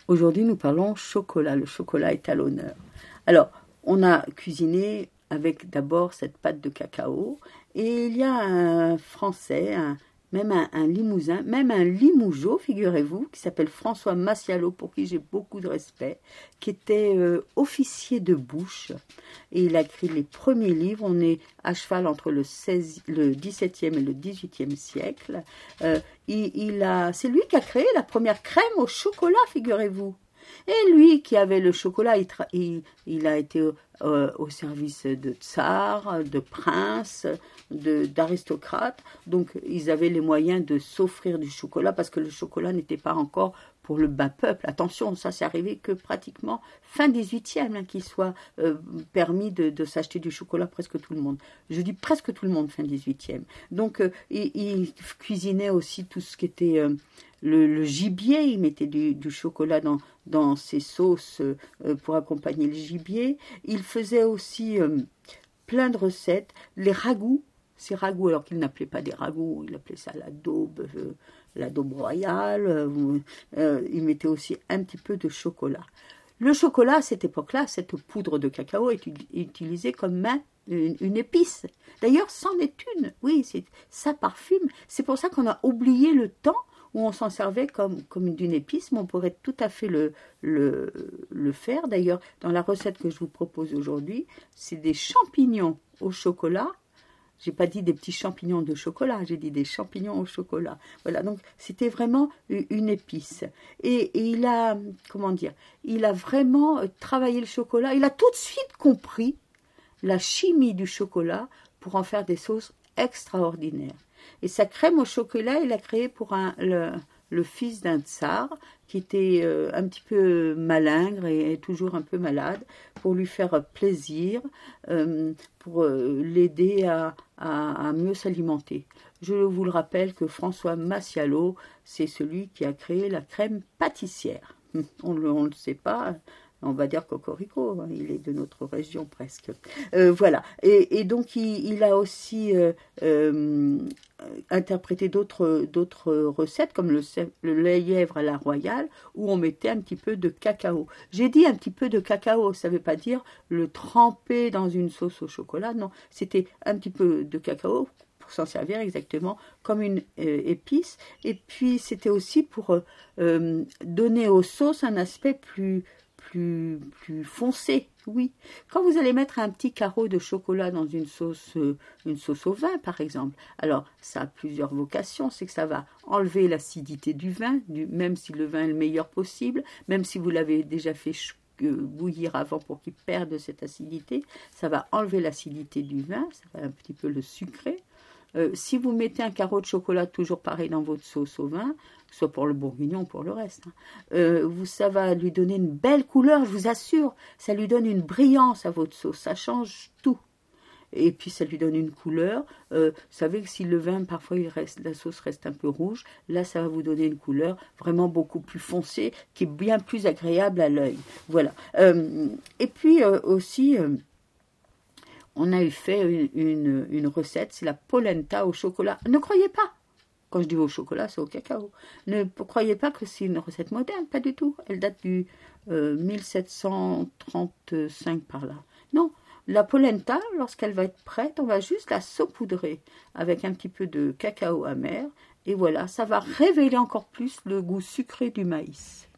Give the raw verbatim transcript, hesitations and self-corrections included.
Aujourd'hui, nous parlons chocolat. Le chocolat est à l'honneur. Alors, on a cuisiné avec d'abord cette pâte de cacao. Et il y a un Français, un, même un, un Limousin, même un Limougeot, figurez-vous, qui s'appelle François Massialo, pour qui j'ai beaucoup de respect, qui était euh, officier de bouche. Et il a écrit les premiers livres. On est à cheval entre le, seizième, le dix-septième et le dix-huitième siècle. Euh, il, il a, c'est lui qui a créé la première crème au chocolat, figurez-vous. Et lui qui avait le chocolat, il, il, il a été euh, au service de tsars, de princes, de, d'aristocrates. Donc ils avaient les moyens de s'offrir du chocolat parce que le chocolat n'était pas encore pour le bas peuple. Attention, ça c'est arrivé que pratiquement fin dix-huitième, hein, qu'il soit euh, permis de, de s'acheter du chocolat presque tout le monde. Je dis presque tout le monde fin dix-huitième. Donc euh, il, il cuisinait aussi tout ce qui était euh, le, le gibier. Il mettait du, du chocolat dans, dans ses sauces euh, pour accompagner le gibier. Il faisait aussi euh, plein de recettes. Les ragoûts, ces ragoûts, alors qu'il n'appelait pas des ragoûts, il appelait ça la daube, euh, la daube royale. Euh, euh, il mettait aussi un petit peu de chocolat. Le chocolat, à cette époque-là, cette poudre de cacao est utilisée comme un, une, une épice. D'ailleurs, c'en est une. Oui, c'est, ça parfume. C'est pour ça qu'on a oublié le temps où on s'en servait comme, comme d'une épice, mais on pourrait tout à fait le, le, le faire. D'ailleurs, dans la recette que je vous propose aujourd'hui, c'est des champignons au chocolat. J'ai pas dit des petits champignons de chocolat, j'ai dit des champignons au chocolat. Voilà, donc c'était vraiment une épice. Et, et il a, comment dire, il a vraiment travaillé le chocolat. Il a tout de suite compris la chimie du chocolat pour en faire des sauces extraordinaires. Et sa crème au chocolat, il l'a créée pour un, le, le fils d'un tsar qui était euh, un petit peu malingre et, et toujours un peu malade, pour lui faire plaisir, euh, pour euh, l'aider à, à, à mieux s'alimenter. Je vous le rappelle que François Massialo, c'est celui qui a créé la crème pâtissière. On ne le sait pas. On va dire cocorico, hein, il est de notre région presque. Euh, voilà. Et, et donc, il, il a aussi euh, euh, interprété d'autres, d'autres recettes, comme le, le lait lièvre à la royale, où on mettait un petit peu de cacao. J'ai dit un petit peu de cacao, ça ne veut pas dire le tremper dans une sauce au chocolat, non. C'était un petit peu de cacao pour s'en servir exactement comme une euh, épice. Et puis, c'était aussi pour euh, donner aux sauces un aspect plus... Plus, plus foncé, oui. Quand vous allez mettre un petit carreau de chocolat dans une sauce, euh, une sauce au vin, par exemple, alors ça a plusieurs vocations. C'est que ça va enlever l'acidité du vin, du, même si le vin est le meilleur possible, même si vous l'avez déjà fait euh, bouillir avant pour qu'il perde cette acidité, ça va enlever l'acidité du vin, ça va un petit peu le sucrer. Euh, si vous mettez un carreau de chocolat toujours pareil dans votre sauce au vin, soit pour le bourguignon ou pour le reste, hein, euh, vous, ça va lui donner une belle couleur, je vous assure. Ça lui donne une brillance à votre sauce, ça change tout. Et puis ça lui donne une couleur. Euh, vous savez que si le vin, parfois il reste, la sauce reste un peu rouge, là ça va vous donner une couleur vraiment beaucoup plus foncée, qui est bien plus agréable à l'œil. Voilà. Euh, et puis euh, aussi... Euh, on a eu fait une, une, une recette, c'est la polenta au chocolat. Ne croyez pas, quand je dis au chocolat, c'est au cacao. Ne croyez pas que c'est une recette moderne, pas du tout. Elle date du euh, mille sept cent trente-cinq par là. Non, la polenta, lorsqu'elle va être prête, on va juste la saupoudrer avec un petit peu de cacao amer. Et voilà, ça va révéler encore plus le goût sucré du maïs.